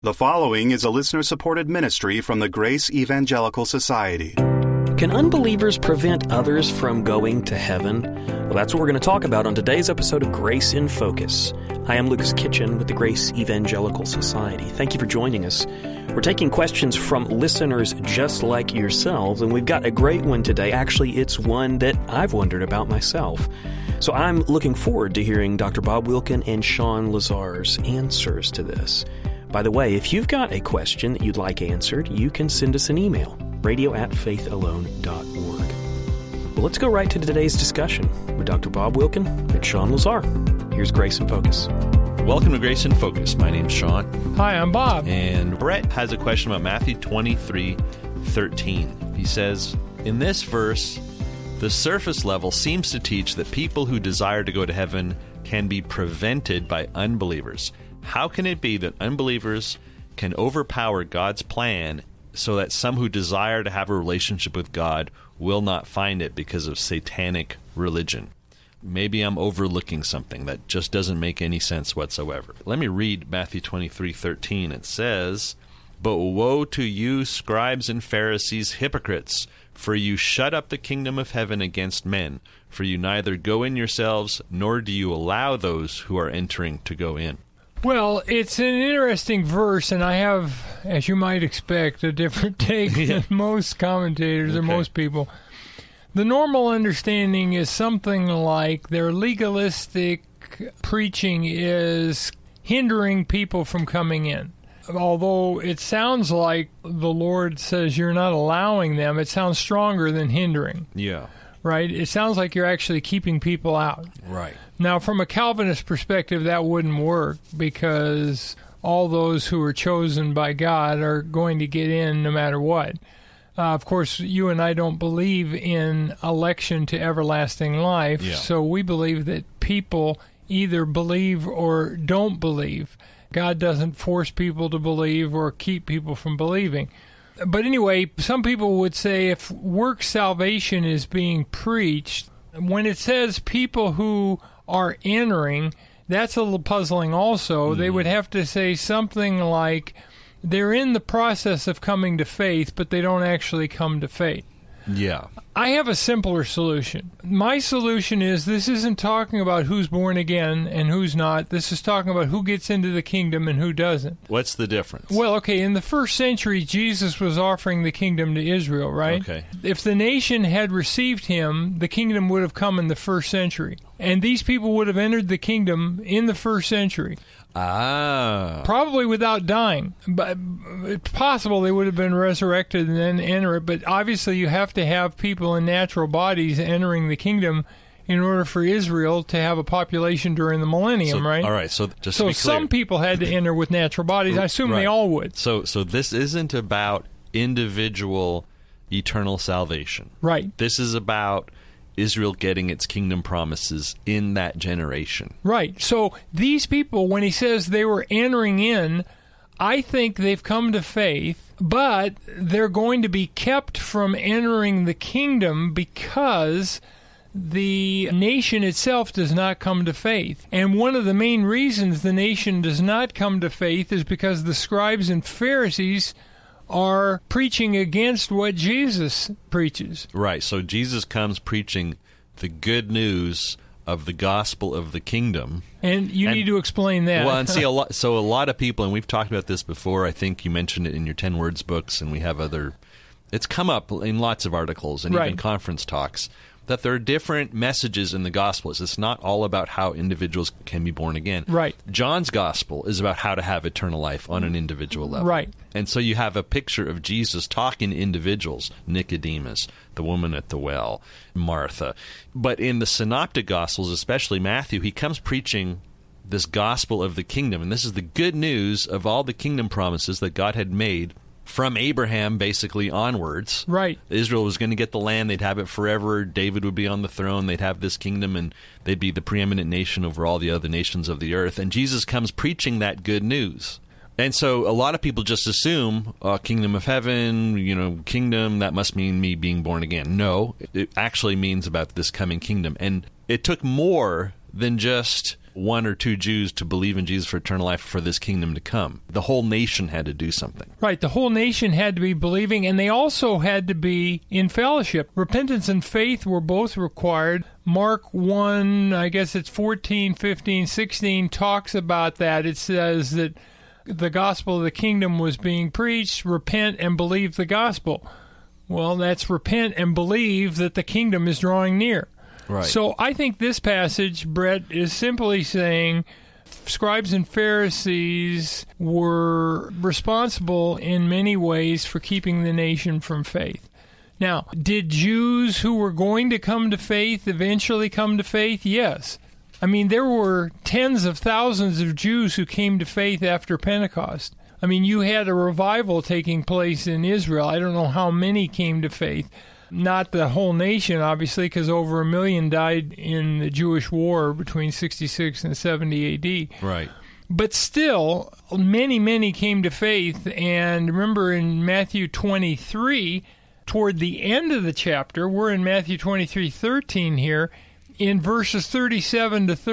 The following is a listener-supported ministry from the Grace Evangelical Society. Can unbelievers prevent others from going to heaven? Well, that's what we're going to talk about on today's episode of Grace in Focus. Hi, I'm Lucas Kitchen with the Grace Evangelical Society. Thank you for joining us. We're taking questions from listeners just like yourselves, and we've got a great one today. Actually, it's one that I've wondered about myself. So I'm looking forward to hearing Dr. Bob Wilkin and Sean Lazar's answers to this. By the way, if you've got a question that you'd like answered, you can send us an email, radio@faithalone.org. Well, let's go right to today's discussion with Dr. Bob Wilkin and Sean Lazar. Here's Grace in Focus. Welcome to Grace in Focus. My name's Sean. Hi, I'm Bob. And Brett has a question about Matthew 23:13. He says, in this verse, the surface level seems to teach that people who desire to go to heaven can be prevented by unbelievers. How can it be that unbelievers can overpower God's plan so that some who desire to have a relationship with God will not find it because of satanic religion? Maybe I'm overlooking something that just doesn't make any sense whatsoever. Let me read Matthew 23:13. It says, "But woe to you, scribes and Pharisees, hypocrites, for you shut up the kingdom of heaven against men, for you neither go in yourselves, nor do you allow those who are entering to go in." Well, it's an interesting verse, and I have, as you might expect, a different take than most commentators or most people. The normal understanding is something like their legalistic preaching is hindering people from coming in. Although it sounds like the Lord says you're not allowing them, it sounds stronger than hindering. Yeah. Right? It sounds like you're actually keeping people out. Right. Now, from a Calvinist perspective, that wouldn't work because all those who are chosen by God are going to get in no matter what. Of course, you and I don't believe in election to everlasting life, so we believe that people either believe or don't believe. God doesn't force people to believe or keep people from believing. But anyway, some people would say if work salvation is being preached, when it says people who are entering, that's a little puzzling also. They would have to say something like they're in the process of coming to faith, but they don't actually come to faith. Yeah. I have a simpler solution. My solution is this isn't talking about who's born again and who's not. This is talking about who gets into the kingdom and who doesn't. What's the difference? Well, okay, in the first century, Jesus was offering the kingdom to Israel, right? Okay. If the nation had received him, the kingdom would have come in the first century. And these people would have entered the kingdom in the first century. Ah. Probably without dying. But it's possible they would have been resurrected and then enter it. But obviously you have to have people in natural bodies entering the kingdom in order for Israel to have a population during the millennium, right? All right, so just to be clear. Some people had to enter with natural bodies. I assume they all would. So this isn't about individual eternal salvation. Right. This is about Israel getting its kingdom promises in that generation. Right. So these people, when he says they were entering in, I think they've come to faith, but they're going to be kept from entering the kingdom because the nation itself does not come to faith. And one of the main reasons the nation does not come to faith is because the scribes and Pharisees are preaching against what Jesus preaches. Right. So Jesus comes preaching the good news of the gospel of the kingdom. And you need to explain that. Well, and see, a lot of people, and we've talked about this before, I think you mentioned it in your 10 Words books, and we have it's come up in lots of articles and even conference talks, that there are different messages in the Gospels. It's not all about how individuals can be born again. Right. John's Gospel is about how to have eternal life on an individual level. Right. And so you have a picture of Jesus talking to individuals, Nicodemus, the woman at the well, Martha. But in the Synoptic Gospels, especially Matthew, he comes preaching this gospel of the kingdom. And this is the good news of all the kingdom promises that God had made from Abraham, basically, onwards. Right. Israel was going to get the land. They'd have it forever. David would be on the throne. They'd have this kingdom, and they'd be the preeminent nation over all the other nations of the earth. And Jesus comes preaching that good news. And so a lot of people just assume, kingdom of heaven, kingdom, that must mean me being born again. No, it actually means about this coming kingdom. And it took more than just one or two Jews to believe in Jesus for eternal life for this kingdom to come. The whole nation had to do something. Right. The whole nation had to be believing, and they also had to be in fellowship. Repentance and faith were both required. Mark 1, I guess it's 14, 15, 16, talks about that. It says that the gospel of the kingdom was being preached. Repent and believe the gospel. Well, that's repent and believe that the kingdom is drawing near. Right. So I think this passage, Brett, is simply saying scribes and Pharisees were responsible in many ways for keeping the nation from faith. Now, did Jews who were going to come to faith eventually come to faith? Yes. I mean, there were tens of thousands of Jews who came to faith after Pentecost. I mean, you had a revival taking place in Israel. I don't know how many came to faith. Not the whole nation, obviously, because over 1 million died in the Jewish war between 66 and 70 A.D. Right. But still, many, many came to faith. And remember in Matthew 23, toward the end of the chapter, we're in Matthew 23:13 here, in verses 37 to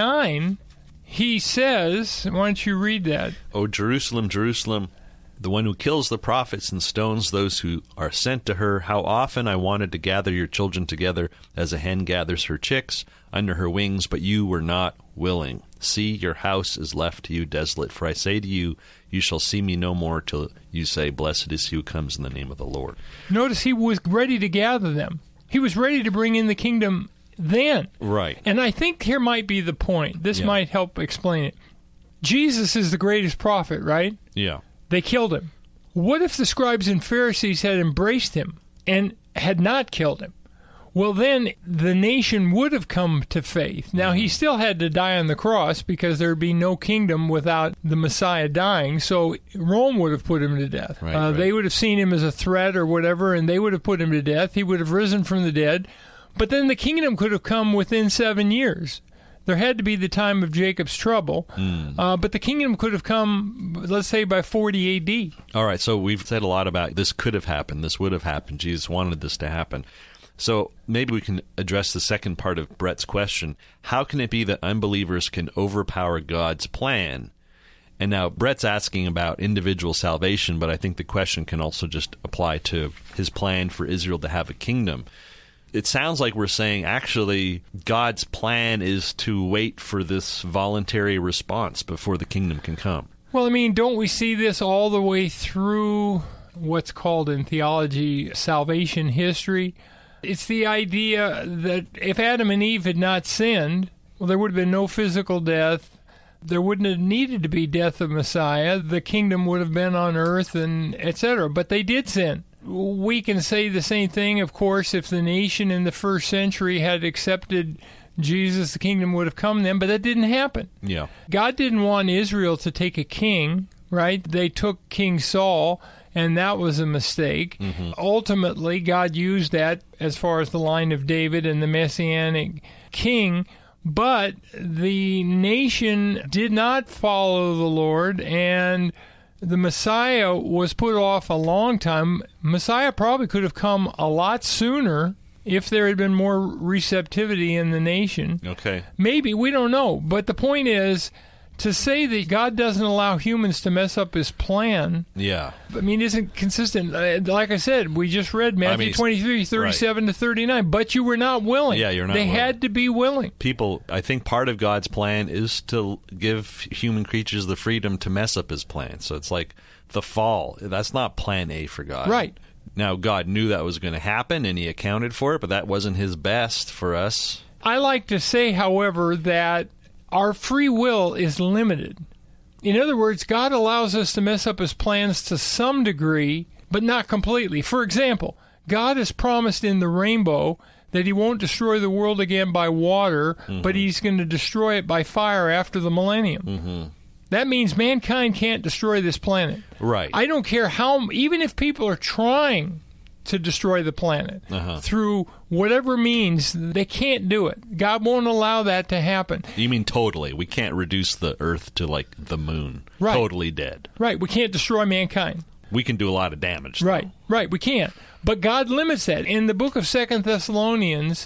39, he says, why don't you read that? "O Jerusalem, Jerusalem, the one who kills the prophets and stones those who are sent to her, how often I wanted to gather your children together as a hen gathers her chicks under her wings, but you were not willing. See, your house is left to you desolate. For I say to you, you shall see me no more till you say, Blessed is he who comes in the name of the Lord." Notice he was ready to gather them. He was ready to bring in the kingdom then. Right. And I think here might be the point. This might help explain it. Jesus is the greatest prophet, right? Yeah. They killed him. What if the scribes and Pharisees had embraced him and had not killed him? Well, then the nation would have come to faith. Now, he still had to die on the cross because there would be no kingdom without the Messiah dying, so Rome would have put him to death. Right. They would have seen him as a threat or whatever, and they would have put him to death. He would have risen from the dead. But then the kingdom could have come within 7 years. There had to be the time of Jacob's trouble, but the kingdom could have come, let's say, by 40 A.D. All right, so we've said a lot about this could have happened, this would have happened, Jesus wanted this to happen. So maybe we can address the second part of Brett's question. How can it be that unbelievers can overpower God's plan? And now Brett's asking about individual salvation, but I think the question can also just apply to his plan for Israel to have a kingdom. It sounds like we're saying, actually, God's plan is to wait for this voluntary response before the kingdom can come. Well, I mean, don't we see this all the way through what's called in theology salvation history? It's the idea that if Adam and Eve had not sinned, well, there would have been no physical death. There wouldn't have needed to be death of Messiah. The kingdom would have been on earth, and etc. But they did sin. We can say the same thing, of course, if the nation in the first century had accepted Jesus, the kingdom would have come then, but that didn't happen. Yeah. God didn't want Israel to take a king, right? They took King Saul, and that was a mistake. Ultimately, God used that as far as the line of David and the Messianic king, but the nation did not follow the Lord, and the Messiah was put off a long time. Messiah probably could have come a lot sooner if there had been more receptivity in the nation. Okay. Maybe, we don't know. But the point is, to say that God doesn't allow humans to mess up his plan, Yeah. I mean, isn't consistent. Like I said, we just read Matthew 23, 37 to 39, but you were not willing. Yeah, you're not They willing. had to be willing. People, I think part of God's plan is to give human creatures the freedom to mess up his plan. So it's like the fall. That's not plan A for God. Right. Now, God knew that was going to happen, and he accounted for it, but that wasn't his best for us. I like to say, however, that our free will is limited. In other words, God allows us to mess up his plans to some degree, but not completely. For example, God has promised in the rainbow that he won't destroy the world again by water, but he's going to destroy it by fire after the millennium. That means mankind can't destroy this planet. Right. I don't care how, even if people are trying to destroy the planet through whatever means, they can't do it. God won't allow that to happen. You mean totally? We can't reduce the Earth to like the moon. Right. Totally dead. Right. We can't destroy mankind. We can do a lot of damage. Though. Right. Right. We can't. But God limits that. In the book of 2 Thessalonians,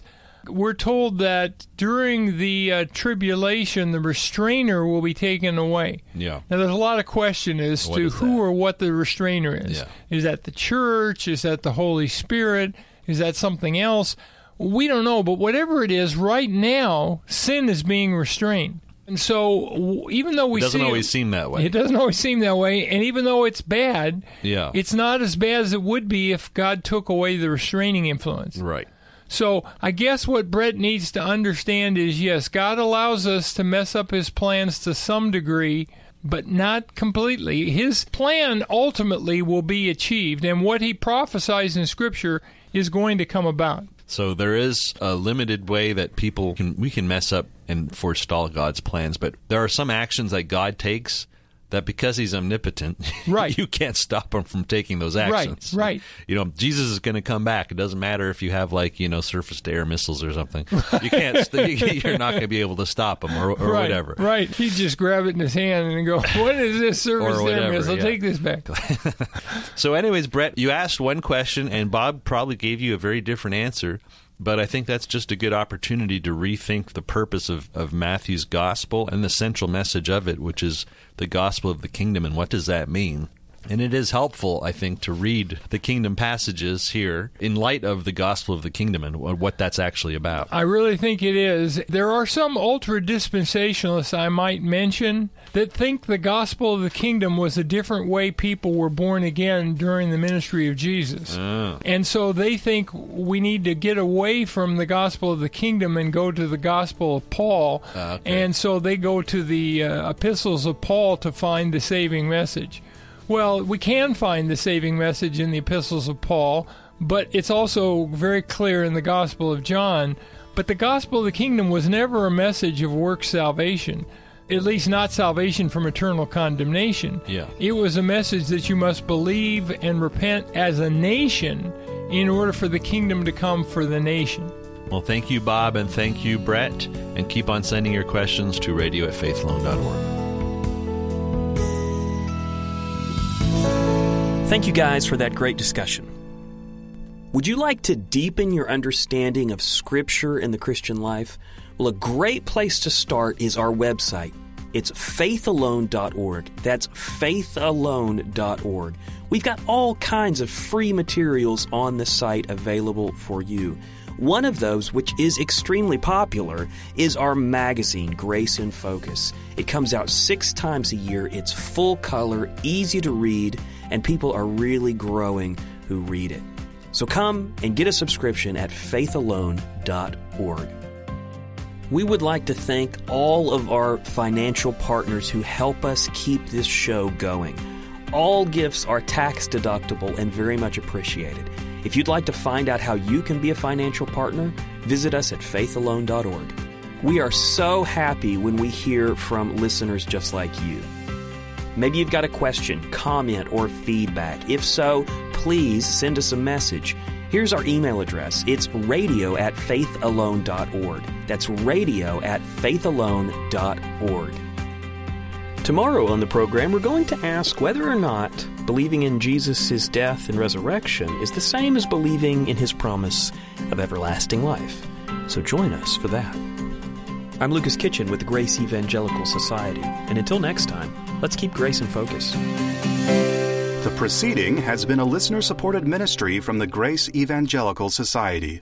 We're told that during the tribulation, the restrainer will be taken away. Yeah. Now, there's a lot of question as to who or what the restrainer is. Yeah. Is that the church? Is that the Holy Spirit? Is that something else? We don't know, but whatever it is, right now, sin is being restrained. And so, even though It doesn't always seem that way. It doesn't always seem that way, and even though it's bad, Yeah. it's not as bad as it would be if God took away the restraining influence. Right. So I guess what Brett needs to understand is, yes, God allows us to mess up his plans to some degree, but not completely. His plan ultimately will be achieved, and what he prophesies in Scripture is going to come about. So there is a limited way that we can mess up and forestall God's plans, but there are some actions that God takes that because he's omnipotent, right. you can't stop him from taking those actions. Right. Jesus is going to come back. It doesn't matter if you have surface-to-air missiles or something. You can't. You're not going to be able to stop him or right, whatever. Right. He'd just grab it in his hand and go, "What is this surface-to-air missile? Yeah. Take this back." So, anyways, Brett, you asked one question, and Bob probably gave you a very different answer. But I think that's just a good opportunity to rethink the purpose of Matthew's gospel and the central message of it, which is the gospel of the kingdom, and what does that mean? And it is helpful, I think, to read the kingdom passages here in light of the gospel of the kingdom and what that's actually about. I really think it is. There are some ultra-dispensationalists I might mention that think the gospel of the kingdom was a different way people were born again during the ministry of Jesus. Oh. And so they think we need to get away from the gospel of the kingdom and go to the gospel of Paul. Okay. And so they go to the epistles of Paul to find the saving message. Well, we can find the saving message in the epistles of Paul, but it's also very clear in the Gospel of John. But the gospel of the kingdom was never a message of works salvation, at least not salvation from eternal condemnation. Yeah. It was a message that you must believe and repent as a nation in order for the kingdom to come for the nation. Well, thank you, Bob, and thank you, Brett. And keep on sending your questions to radio@faithalone.org. Thank you guys for that great discussion. Would you like to deepen your understanding of Scripture and the Christian life? Well, a great place to start is our website. It's faithalone.org. That's faithalone.org. We've got all kinds of free materials on the site available for you. One of those, which is extremely popular, is our magazine, Grace in Focus. It comes out 6 times a year. It's full color, easy to read, and people are really growing who read it. So come and get a subscription at faithalone.org. We would like to thank all of our financial partners who help us keep this show going. All gifts are tax deductible and very much appreciated. If you'd like to find out how you can be a financial partner, visit us at faithalone.org. We are so happy when we hear from listeners just like you. Maybe you've got a question, comment, or feedback. If so, please send us a message. Here's our email address. It's radio@faithalone.org. That's radio@faithalone.org. Tomorrow on the program, we're going to ask whether or not believing in Jesus' death and resurrection is the same as believing in his promise of everlasting life. So join us for that. I'm Lucas Kitchen with the Grace Evangelical Society, and until next time, let's keep grace in focus. The proceeding has been a listener-supported ministry from the Grace Evangelical Society.